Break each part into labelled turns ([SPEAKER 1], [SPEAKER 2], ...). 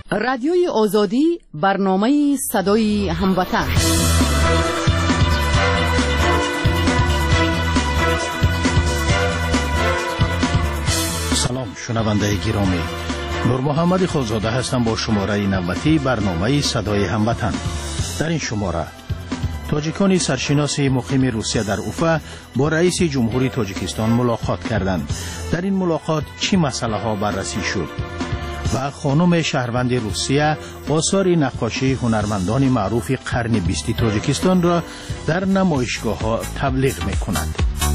[SPEAKER 1] رادیوی آزادی، برنامه صدای هموطن.
[SPEAKER 2] سلام شنونده گرامی، نور محمد خودزاده هستم با شماره 90 برنامه صدای هموطن. در این شماره تاجیکان سرشناس مقیم روسیه در اوفا با رئیس جمهوری تاجیکستان ملاقات کردند. در این ملاقات چه مسئله ها بررسی شد؟ و خانم شهروند روسیه آثار نقاشی هنرمندان معروف قرن 20 تاجیکستان را در نمایشگاه ها تبلیغ می کند.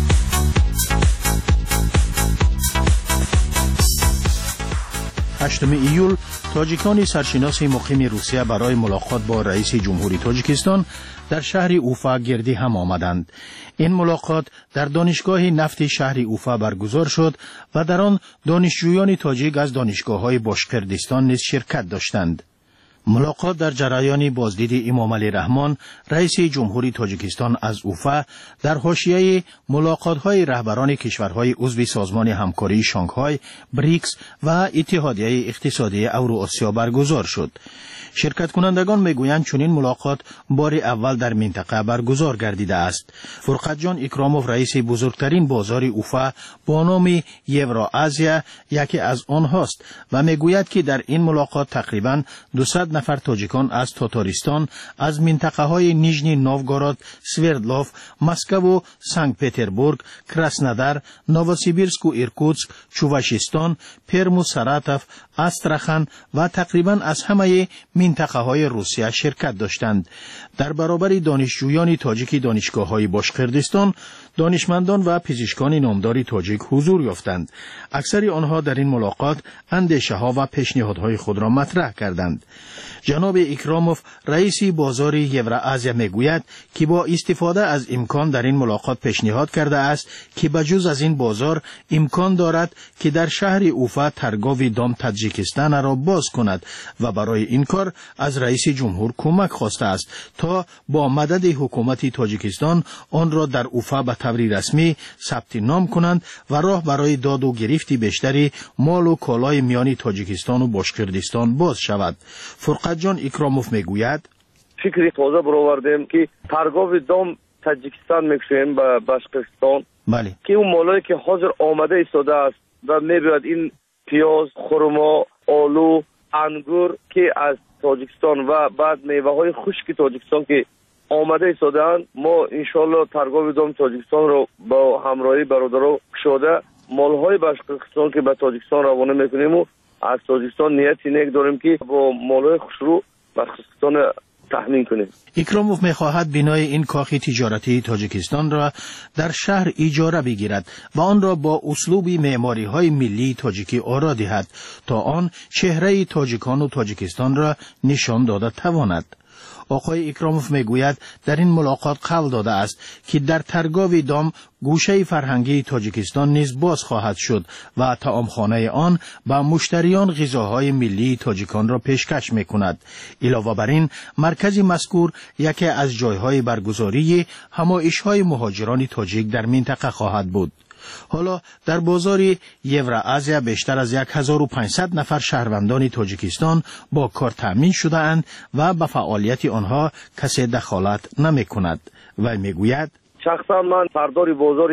[SPEAKER 2] 8 ایول تاجیکان سرشناس مقیم روسیه برای ملاقات با رئیس جمهوری تاجیکستان در شهر اوفا گردی هم آمدند. این ملاقات در دانشگاه نفت شهر اوفا برگزار شد و در آن دانشجویان تاجیک از دانشگاه‌های باشقردستان نیز شرکت داشتند. ملاقات در جریان بازدید امام علی رحمان رئیس جمهوری تاجیکستان از اوفا در حاشیه ملاقات‌های رهبران کشورهای عضو سازمان همکاری شانگهای، بریکس و اتحادیه اقتصادی اوراسیا برگزار شد. شرکت کنندگان میگویند چنین ملاقات بار اول در منطقه برگزار گردیده است. فرقت جان اکراموف رئیس بزرگترین بازار اوفا با نام یوراسیا یکی از آنهاست و میگوید که در این ملاقات تقریباً 200 نفر تاجیکان از تاتارستان از منطقه های نیژنی نوگورود، سوردلوف، مسکو و سنت پتربورگ، کراسنودار، نووسیبیرسک و ایرکوتسک، چووشستان، پرم و ساراتوف، استراخان و تقریباً از همه منطقه های روسیه شرکت داشتند. در برابر دانشجویان تاجیک دانشگاه‌های باشقردستان، دانشمندان و پزشکان نامدار تاجیک حضور یافتند. اکثر آنها در این ملاقات اندیشه‌ها و پیشنهادهای خود را مطرح کردند. جناب اکراموف رئیس بازار یوراسیا میگوید که با استفاده از امکان در این ملاقات پیشنهاد کرده است که بجز از این بازار امکان دارد که در شهر اوفا ترگاو دام تاجیکستان را باز کند و برای این کار از رئیس جمهور کمک خواسته است تا با مدد حکومت تاجیکستان آن را در اوفا به طور رسمی ثبت نام کنند و راه برای داد و گرفت بیشتری مال و کالای میان تاجیکستان و باشقردستان باز شود. فرقت جان اکراموف میگوید
[SPEAKER 3] فکری تازه برآوردیم که ترگاو دام تاجیکستان میکشیم به باشقردستان.
[SPEAKER 2] بله.
[SPEAKER 3] که اون مالایی که حاضر آمده ایستاده است و میباید این پیاز، خرما، آلو، انگور که از تاجیکستان و بعد میوه های خشک تاجیکستان که آمده ایستادند، ما انشالله ترگاو دام تاجیکستان رو با همراهی برادرها کشاده مالهای باشقردستان که به تاجیکستان روانه میکنیم و از تاجیکستان نیتی نیک داریم که با مالهای خوشرو باشقردستان تامین کنیم.
[SPEAKER 2] اکراموف میخواهد بنای این کاخ تجارتی تاجیکستان را در شهر اجاره بگیرد و آن را با اسلوب معماری های ملی تاجیکی آرا دهد تا آن چهره تاجیکان و تاجیکستان را نشان داده تواند. آقای اکراموف میگوید در این ملاقات قول داده است که در ترگاو دام گوشه فرهنگی تاجیکستان نیز باز خواهد شد و طعامخانه آن به مشتریان غذاهای ملی تاجیکان را پیشکش میکند. علاوه بر این مرکز مذکور یکی از جایهای برگزاری همایش‌های مهاجران تاجیک در منطقه خواهد بود. حالا در بازار یوراسیا بیشتر از 1500 نفر شهروندان تاجیکستان با کار تامین شده اند و به فعالیت آنها کسی دخالت نمی کند و میگوید
[SPEAKER 3] شخصا من سردار بازار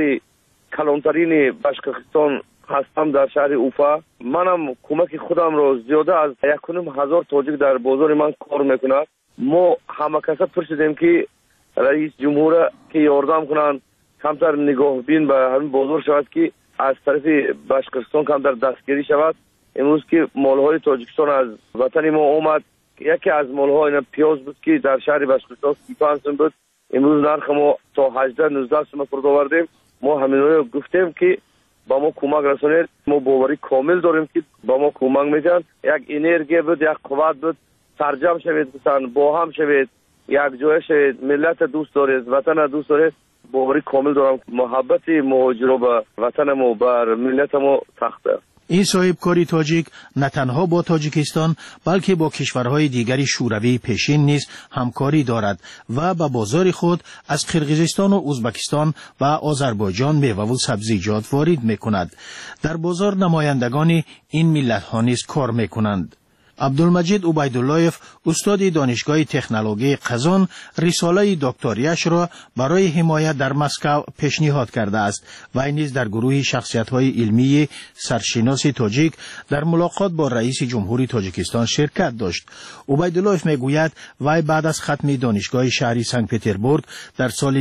[SPEAKER 3] کلانترین باشقردستان هستم در شهر اوفا. منم کمک خودم رو زیاده از 1500 تاجیک در بازار من کار میکنند. ما همه کسا پرسیدیم که رئیس جمهور که یاردم کنند کمتر نگاه بین به همین بازار شود که از طرف باشقردستان کمتر دستگیری شود. امروز که مالهای تاجیکستان از وطن ما آمد، یکی از مالها این پیاز بود که در شهر باشقردستان 35 سوم بود، امروز نرخ ما تا 18-19 سوم فرود آوردیم. ما همین رو گفتیم که با ما کمک رسانید. ما باوری کامل داریم که با ما کمک میدن. یک انرژی بود، یک قوت بود، سرجم شوید، با هم شوید، یک جای شوید، ملت دوست دارید، وطن دوست دارید. باوری کامل دارم محبت مهاجرا به وطن ما بر ملت ما سخته.
[SPEAKER 2] این صاحب کاری تاجیک نه تنها با تاجیکستان بلکه با کشورهای دیگری شوروی پیشین نیز همکاری دارد و به بازار خود از قرقیزستان و ازبکستان و آذربایجان میوه و سبزیجات وارد میکند. در بازار نمایندگان این ملت ها نیز کار میکنند. عبدالمجید عبیداللهیف استاد دانشگاه تکنولوژی قزان رساله دکتریش را برای حمایت در مسکو پیشنهاد کرده است و این نیز در گروه شخصیت‌های علمی سرشناس تاجیک در ملاقات با رئیس جمهوری تاجیکستان شرکت داشت. عبیداللهیف میگوید وی بعد از ختم دانشگاه شهری سنت پترزبورگ در سال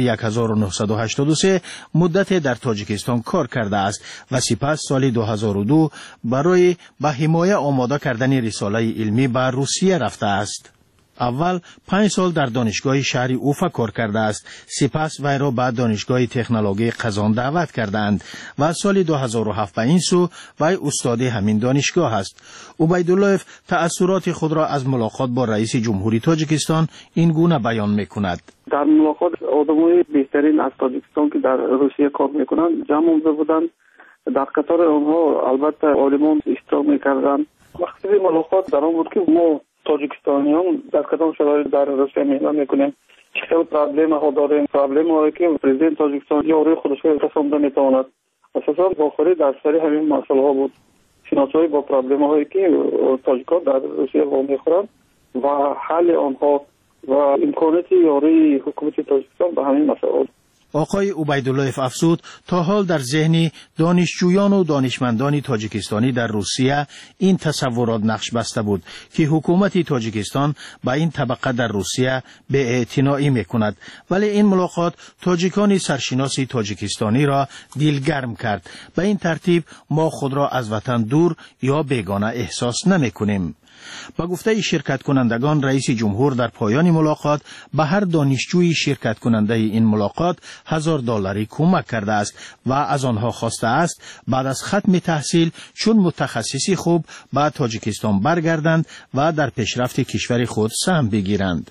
[SPEAKER 2] 1983 مدت در تاجیکستان کار کرده است و سپس سال 2002 برای به حمایت آماده کردن رساله علمی به روسیه رفته است. اول 5 سال در دانشگاه شهری اوفا کار کرده است. سپس وی را به دانشگاه تکنولوژی قزان دعوت کردند و سال 2007 به این سو وی استاد همین دانشگاه است. عبیداللهیف تأثیرات خود را از ملاقات با رئیس جمهوری تاجیکستان این گونه بیان می‌کند.
[SPEAKER 4] در ملاقات آدمای بهترین از تاجیکستان که در روسیه کار می‌کنند جمع آمده بودند. در قطار آنها البته عالمان اشتراک می‌کردند. مقصد ملاقات در آن بود که ما تاجیکستانیان در کدام شرایط در روسیه مهمان میکنیم، چه خیلی پرابلم ها داریم، پرابلم هایی که پرزیدنت تاجیکستان یا روی خودش رسانده میتواند. اساسا باخری در سری همین مسئله ها بود، شناسایی با پرابلم هایی که تاجیکان در روسیه وام میخورند و حل آنها و امکانات یاری حکومت تاجیکستان به همین مسئله.
[SPEAKER 2] آقای عبیداللهیف افزود تا حال در ذهن دانشجویان و دانشمندان تاجیکستانی در روسیه این تصورات نقش بسته بود که حکومت تاجیکستان با این طبقه در روسیه بی‌اعتنایی میکند، ولی این ملاقات تاجیکان سرشناس تاجیکستانی را دلگرم کرد. به این ترتیب ما خود را از وطن دور یا بیگانه احساس نمیکنیم. با گفته شرکت کنندگان رئیس جمهور در پایان ملاقات به هر دانشجوی شرکت کننده این ملاقات $1000 کمک کرده است و از آنها خواسته است بعد از ختم تحصیل چون متخصصی خوب به تاجیکستان برگردند و در پیشرفت کشور خود سهم بگیرند.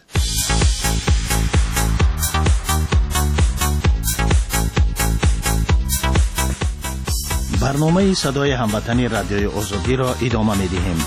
[SPEAKER 2] برنامه صدای هموطنی رادیوی آزادی را ادامه می‌دهیم.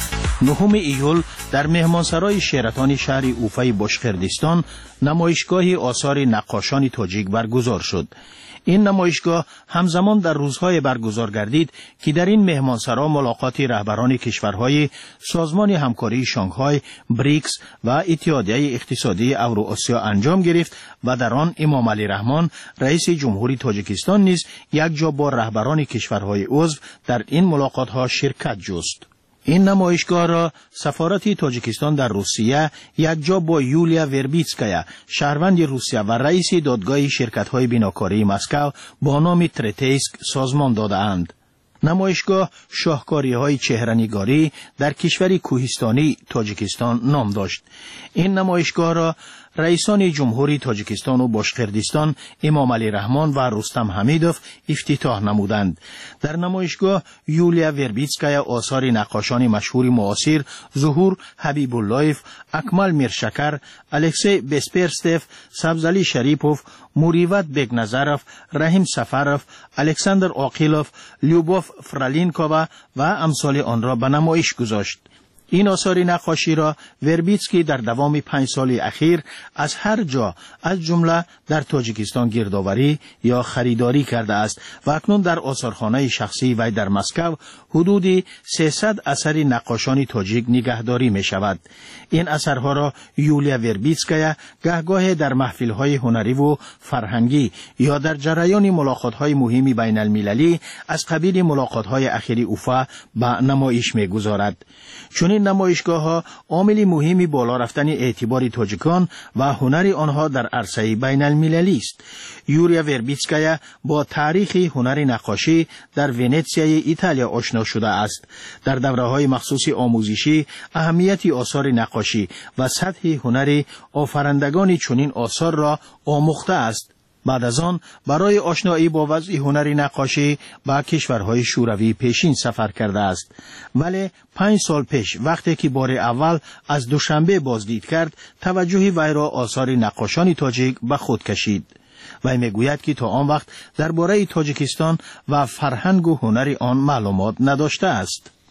[SPEAKER 2] 9 ایول در مهمانسرای شیراتان شهر اوفای باشقردستان نمایشگاه آثار نقاشان تاجیک برگزار شد. این نمایشگاه همزمان در روزهای برگزار گردید که در این مهمانسرا ملاقات رهبران کشورهای سازمان همکاری شانگهای، بریکس و اتحادیه اقتصادی اوراسیا انجام گرفت و در آن امام علی رحمان رئیس جمهوری تاجیکستان نیز یک جا با رهبران کشورهای عضو در این ملاقات‌ها شرکت جست. این نمایشگاه را سفارت تاجیکستان در روسیه یک جا با یولیا وربیتسکایا شهروند روسیه و رئیس دادگاه شرکت‌های بیناکاری مسکو با نام ترتیسک سازمان داده‌اند. نمایشگاه شاهکاری‌های چهره‌نگاری در کشور کوهستانی تاجیکستان نام داشت. این نمایشگاه را رئیسان جمهوری تاجیکستان و باشقردستان امام علی رحمان و رستم حمیدوف افتتاح نمودند. در نمایشگاه یولیا وربیتسکایا آثار نقاشان مشهور معاصر ظهور حبیب اللهیف، اکمل میرشکر، الکسی بسپرستف، سبزعلی شریپوف، موریوت بگنظرف، رحیم سفرف، الکساندر عاقیلوف، لیوبوف فرالینکووا و امثال آن را به نمایش گذاشت. این آثار نقاشی را وربیتسکی در دوام 5 سال اخیر از هر جا از جمله در تاجیکستان گردآوری یا خریداری کرده است و اکنون در آثارخانه شخصی وی در مسکو حدود 300 اثر نقاشان تاجیک نگهداری می شود. این اثرها را یولیا وربیتسکایا گهگاه در محفل‌های هنری و فرهنگی یا در جریان ملاقات‌های مهم بین المللی از قبیل ملاقات‌های اخیر اوفا به نمایش می‌گذارد. چون این نمایشگاه‌ها عامل مهمی بالا رفتن اعتبار تاجیکان و هنر آنها در عرصه بین المللی است. یولیا وربیتسکایا با تاریخ هنر نقاشی در ونیزیای ایتالیا آشنا شده است. در دوره‌های مخصوص آموزشی اهمیت آثار نقاشی و سطح هنر آفرندگان چنین آثار را آموخته است. بعد از آن برای آشنایی با وضع هنر نقاشی به کشورهای شوروی پیشین سفر کرده است. ولی 5 سال پیش وقتی که بار اول از دوشنبه بازدید کرد، توجه وی را آثار نقاشان تاجیک به خود کشید. وی میگوید که تا آن وقت درباره تاجیکستان و فرهنگ و هنر آن معلومات نداشته است.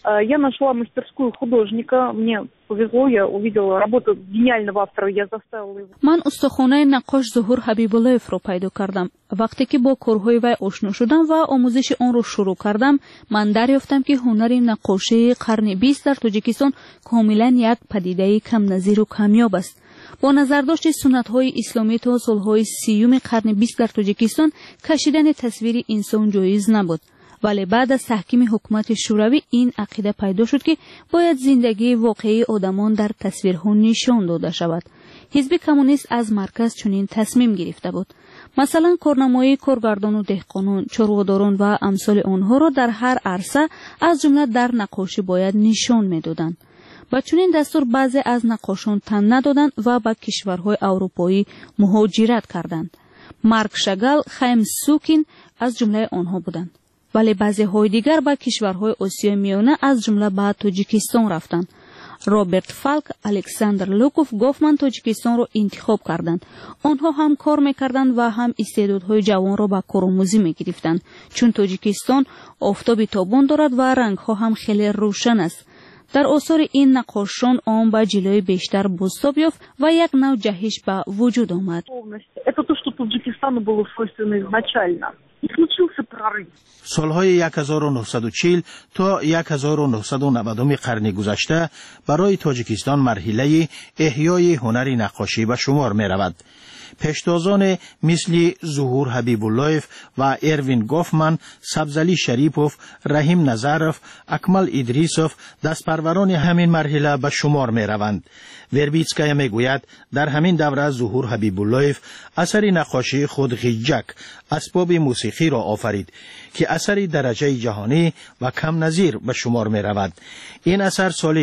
[SPEAKER 5] Я нашла мастерскую художника. Мне повезло, я увидела работу гениального автора, я заставила его.
[SPEAKER 6] من استخوانه نقاش ظهور حبیب‌الله رو پیدا کردم. وقتی که با کارهای وی آشنا شدم و آموزش آن رو شروع کردم، من دریافتم که هنر نقاشی قرن 20 در تاجیکستان کاملا یک پدیده کم نظیر و کمیاب است. با نظرداشت سنت‌های اسلامی تا سال‌های 30 قرن 20 در تاجیکستان کشیدن تصویر انسان جایز نبود. ولی بعد از تحکیم حکومت شوروی این عقیده پیدا شد که باید زندگی واقعی آدمان در تصویرها نشان داده شود. حزب کمونیست از مرکز چنین تصمیم گرفته بود. مثلا کارنمای کارگردان و دهقانان، چرخداران و امثال آنها را در هر عرصه از جمله در نقاشی باید نشان می‌دادند. و چنین دستور بعضی از نقاشان تن ندادند و به کشورهای اروپایی مهاجرت کردند. مارک شاگال، خیم سوکین از جمله آنها بودند. ولی بعضی های دیگر به کشورهای آسیای میانه از جمله به تاجیکستان رفتند. رابرت فالک، الکساندر لوکوف، گوفمن تاجیکستان را انتخاب کردند. آنها هم کار میکردند و هم استعدادهای جوان را به کارآموزی میگرفتند، چون تاجیکستان آفتاب تابان دارد و رنگها هم خیلی روشن است. در آثار این نقاشان آن به جلوی بیشتر بازتاب یافت و یک نوع جهش به وجود آمد.
[SPEAKER 5] Это то, что Таджикистану было свойственно изначально. И случился прорыв.
[SPEAKER 2] سالهای 1940 تا 1990 قرن گذشته برای تاجیکستان مرحله احیای هنر نقاشی به شمار می رود. پیشتازان مثل ظهور حبیب‌الله و اروین گوفمن، سبزعلی شریپوف، رحیم نظروف، اکمل ادریسوف دستپروران همین مرحله به شمار می روند. وربیتسکایا می گوید در همین دوره ظهور حبیب‌الله اثر نقاشی خود غیجک، اسباب موسیقی را آفرید که اثری درجه جهانی و کم نظیر به شمار می رود. این اثر سال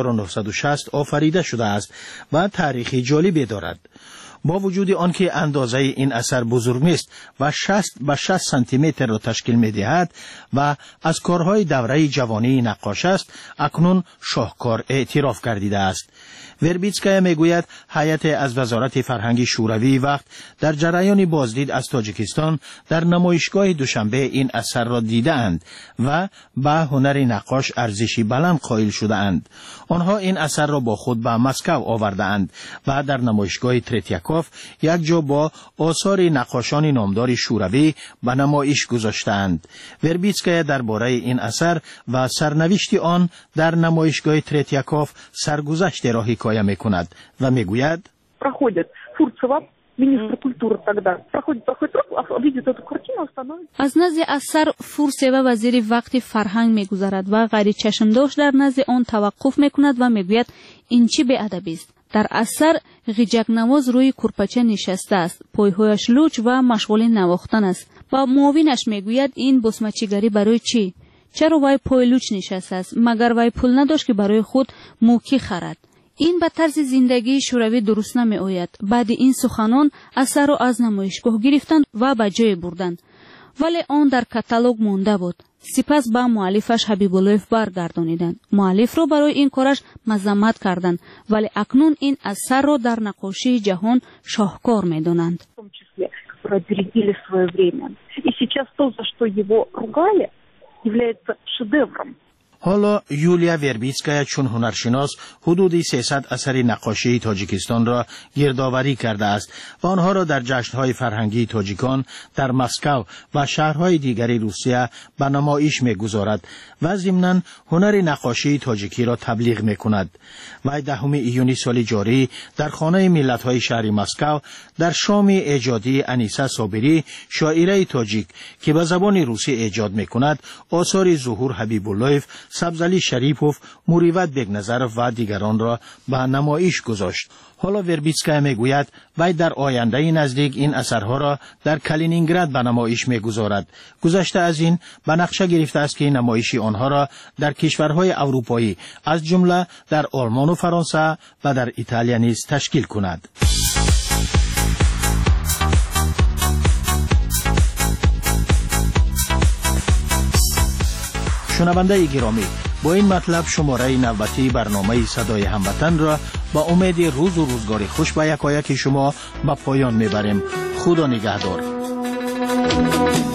[SPEAKER 2] 1960 آفریده شده است و تاریخی جالبی دارد. با وجود آنکه اندازه این اثر بزرگ نیست و 60 به 60 سانتی متر را تشکیل می‌دهد و از کارهای دوره جوانی نقاش است، اکنون شاهکار اعتراف گردیده است. وربیتسکایا میگوید هیئت از وزارت فرهنگ شوروی وقت در جریان بازدید از تاجیکستان در نمایشگاه دوشنبه این اثر را دیدند و به هنر نقاش ارزشی بلند قائل شدند. آنها این اثر را با خود به مسکو آوردند و در نمایشگاه ترتیاکوف یک جا با آثار نقاشان نامدار شوروی به نمایش گذاشتند. وربیتسکایا درباره این اثر و سرنوشت آن در نمایشگاه ترتیاکوف سرگذشت را حکایه می‌کند و میگوید
[SPEAKER 5] проходит Фурцева, министр культуры тогда, проходит видит эту картину, становится.
[SPEAKER 6] از نزد اثر فورسوا وزیر وقت فرهنگ میگذرد و غیر چشمداشت در نزد آن توقف میکند و میگوید این چی بی‌ادبی است. در اثر غیجک نواز روی کورپاچه نشسته است، پایهایش لوچ و مشغول نواختن است. با معاونش میگوید این بسمه‌چیگری برای چی؟ چرا وای پای لوچ نشسته است؟ مگر وای پول نداشت که برای خود موکی خرد؟ این به طرز زندگی شوروی درست نمی آید. بعد این سخنان اثر را از نمایشگاه گرفتند و به جای بردند. ولی آن در کاتالوگ مانده بود. سپس با مؤلفش حبیب‌الله برگردانیدند. مؤلف را برای این کارش مذمت کردند، ولی اکنون این اثر را در نقاشی جهان شاهکار می‌دانند.
[SPEAKER 5] Опередили свое время. И сейчас то, за что его ругали, является шедевром.
[SPEAKER 2] حالا یولیا وربیتسکایا چون هنرشناس حدود 300 اثر نقاشی تاجیکستان را گردآوری کرده است و آنها را در جشن‌های فرهنگی تاجیکان در مسکو و شهرهای دیگر روسیه به نمایش می‌گذارد و ضمناً هنر نقاشی تاجیکی را تبلیغ می‌کند. و 10 ایونی سال جاری در خانه ملت‌های شهر مسکو در شام ایجادی انیسه صابری، شاعره تاجیک که به زبان روسی ایجاد می‌کند، آثار ظهور حبیب‌الله، سبزعلی شریپوف، مروت بگنظرف و دیگران را به نمایش گذاشت. حالا وربیتسکایا میگوید وی در آینده نزدیک این اثرها را در کالینینگراد به نمایش میگذارد. گذشته از این به نقشه گرفته است که نمایش آنها را در کشورهای اروپایی از جمله در آلمان و فرانسه و در ایتالیا نیز تشکیل کند. شنونده گرامی، با این مطلب شماره نوبتی برنامه صدای هموطن را با امید روز و روزگار خوش به یکایک شما به پایان میبریم. خدا نگهدار.